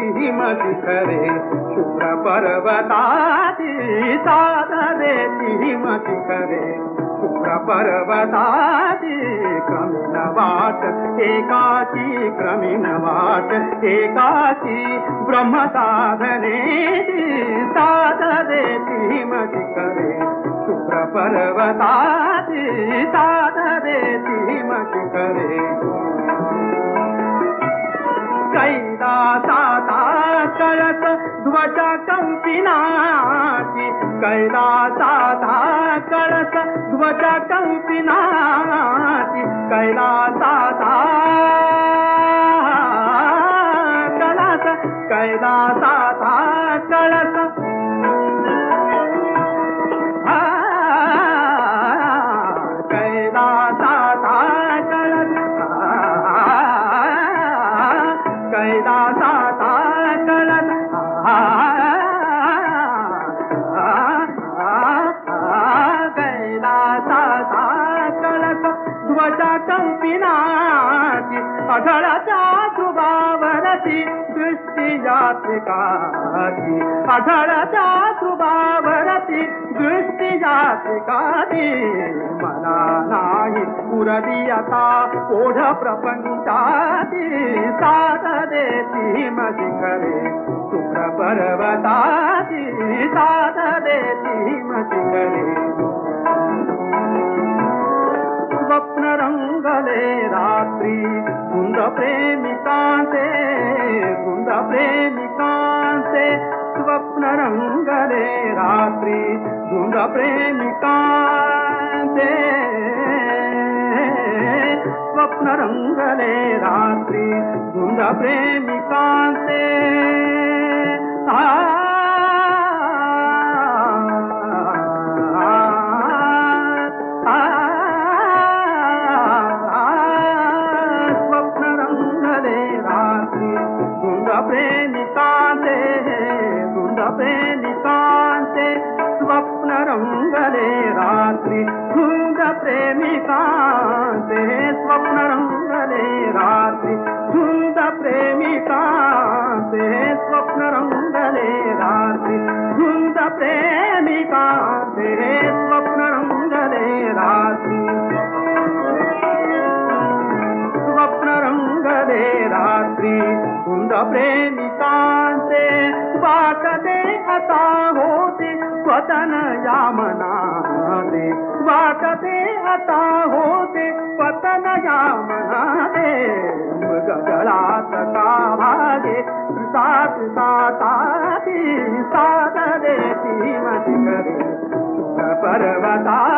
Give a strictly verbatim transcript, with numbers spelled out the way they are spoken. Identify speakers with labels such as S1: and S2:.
S1: हिमशिखरे शुभ्र पर्वताची साथ देती हिमशिखरे शुभ्र पर्वताची क्रमिण वाट एकाची क्रमिण वाट एकाची ब्रह्मसाधनेची साथ देती हिमशिखरे शुभ्र पर्वताची साथ देती हिमशिखरे कैलासाचा कळस ध्वज कंपिनाची कैलासाचा कळस ध्वज कंपिनाची कैलासाचा कळस कैलासाचा कळस कैलासाचा कळस कैलासाचा कळस कैलासाचा कळस ध्वज कंपिनाची अढळच्या शुभावरती दृष्टी यात्रिकाची अढळच्या शुभावरती दृष्टी यात्रिकाची मला नाही पुरली आता ओढ प्रपंचाची साथ देती हिमशिखरे शुभ्र पर्वताची साथ देती हिमशिखरे स्वप्न रंगले रात्री धुंद प्रेमिकांचे धुंद प्रेमिकांचे स्वप्न रंगले रात्री धुंद प्रेमिकांचे स्वप्न रंगले रात्री धुंद प्रेमिकांचे आ प्रेमिकांचे धुंद प्रेमिकांचे स्वप्न रंगले रात्री धुंद प्रेमिकांचे स्वप्न रंगले रात्री धुंद प्रेमिकांचे स्वप्न रंगले रात्री धुंद प्रेमिकांचे स्वप्न रंगले रात्री स्वप्न रंगले रात्री धुंद प्रेमिकांचे वाटते आता होते स्वतन यामनाते वाटते आता होते स्वतन यामनाते गजळात का भागे सात साताती साथ देती हिमशिखरे शुभ्र पर्वता